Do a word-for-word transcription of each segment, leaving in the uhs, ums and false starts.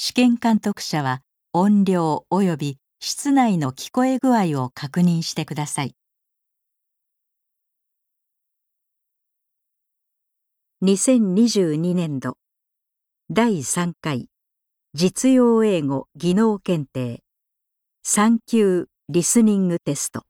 試験監督者は音量および室内の聞こえ具合を確認してください。にせんにじゅうにねんどだいさんかい実用英語技能検定さん級リスニングテスト。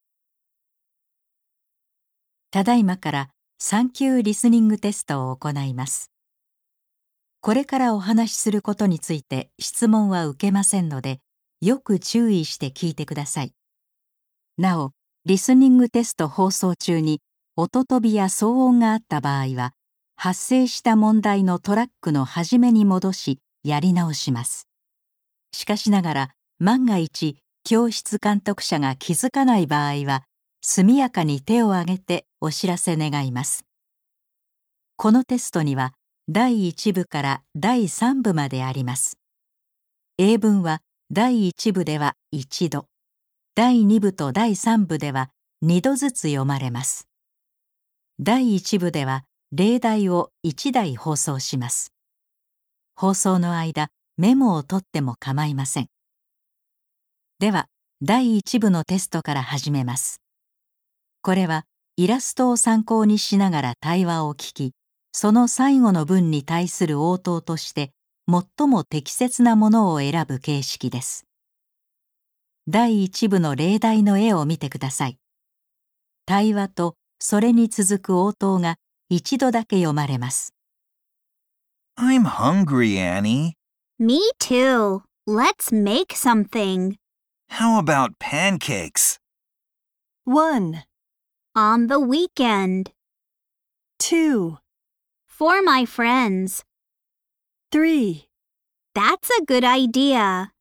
ただいまからさん級リスニングテストを行います。これからお話しすることについて質問は受けませんので、よく注意して聞いてください。なお、リスニングテスト放送中に音飛びや騒音があった場合は、発生した問題のトラックの始めに戻し、やり直します。しかしながら、万が一、教室監督者が気づかない場合は、速やかに手を挙げてお知らせ願います。このテストには、だいいち部からだいさん部まであります。英文はだいいち部ではいちど、だいに部とだいさん部ではにどずつ読まれます。だいいち部では例題をいちだい放送します。放送の間、メモを取っても構いません。では、だいいち部のテストから始めます。これはイラストを参考にしながら対話を聞き、その最後の文に対する応答として最も適切なものを選ぶ形式です。だいいち部の例題の絵を見てください。対話とそれに続く応答が一度だけ読まれます。 I'm hungry, Annie. Me too. Let's make something. How about pancakes? One, On the weekend. two, For my friends. three. That's a good idea.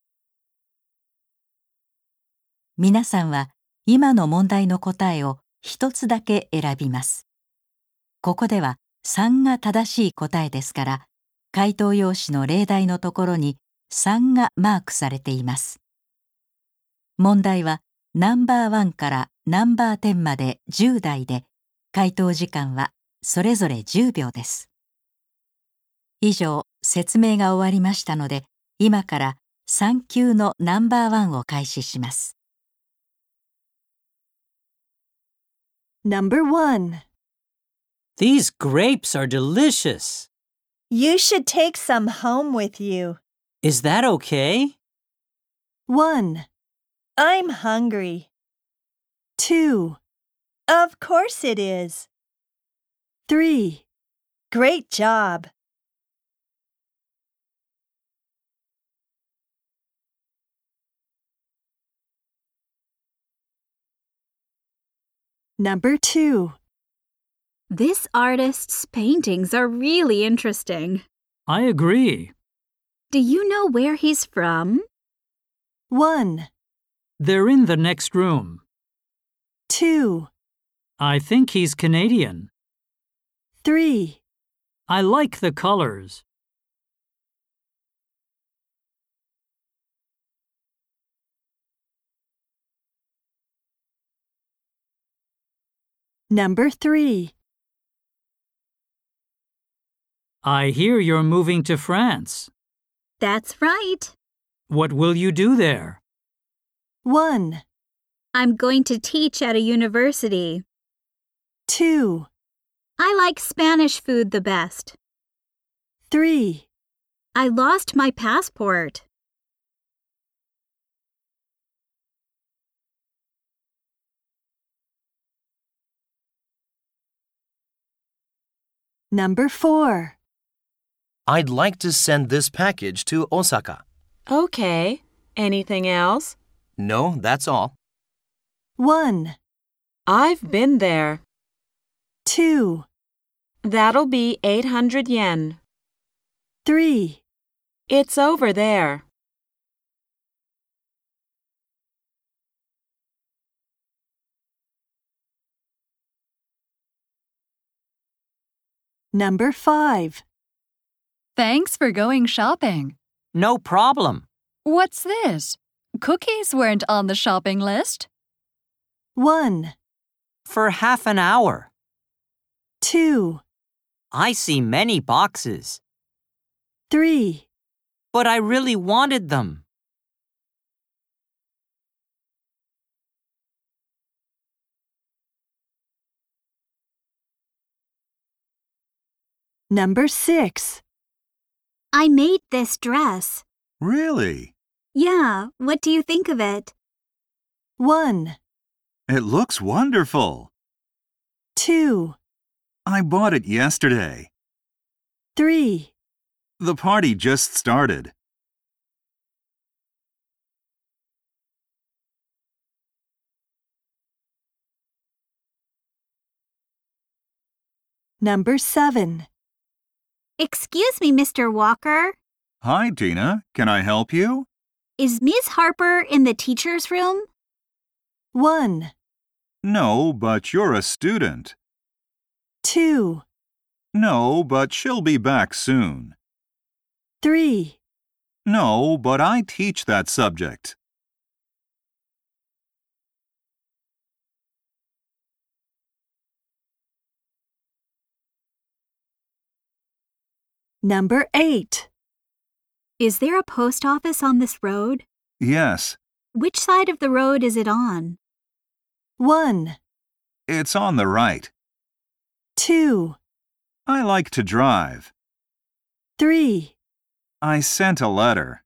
皆さんは今の問題の答えを一つだけ選びます。ここではさんが正しい答えですから、回答用紙の例題のところにさんがマークされています。問題はナンバーワンからナンバーテンまでじゅう題で、回答時間はそれぞれじゅうびょうです。以上、説明が終わりましたので、今からさん級のナンバーワンを開始します。 Number one. These grapes are delicious. You should take some home with you. Is that okay? One. I'm hungry. Two. Of course it is. Three. Great job. Number two. This artist's paintings are really interesting. I agree. Do you know where he's from? One. They're in the next room. Two. I think he's Canadian. Three. I like the colors. Number three. I hear you're moving to France. That's right. What will you do there? One. I'm going to teach at a university. Two. I like Spanish food the best. Three. I lost my passport. Number four. I'd like to send this package to Osaka. Okay. Anything else? No, that's all. One. I've been there. Two. That'll be eight hundred yen. Three. It's over there. Number five. Thanks for going shopping. No problem. What's this? Cookies weren't on the shopping list. One. For half an hour. Two. I see many boxes. Three. But I really wanted them. Number six. I made this dress. Really? Yeah, what do you think of it? One, It looks wonderful. two, I bought it yesterday. three, The party just started. number seven. Excuse me, Mister Walker. Hi, Tina. Can I help you? Is Miss Harper in the teacher's room? One, No, but you're a student. two, No, but she'll be back soon. three, No, but I teach that subject. number eight. Is there a post office on this road? Yes, Which side of the road is it on? One, it's on the right. two, I like to drive. three, I sent a letter.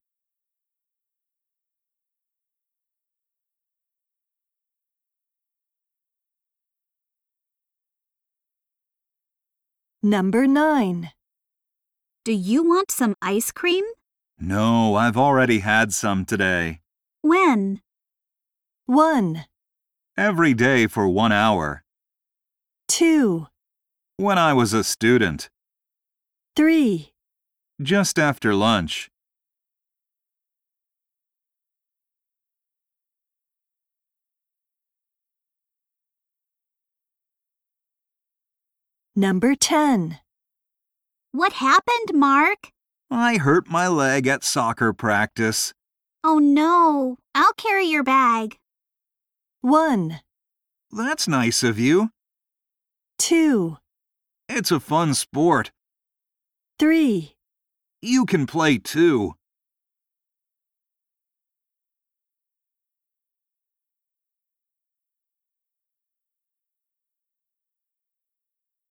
number nine. Do you want some ice cream? No, I've already had some today. When? One, Every day for one hour. two, When I was a student. three, Just after lunch. number ten. What happened, Mark? I hurt my leg at soccer practice. Oh no, I'll carry your bag. One, That's nice of you. two, It's a fun sport. three, You can play too.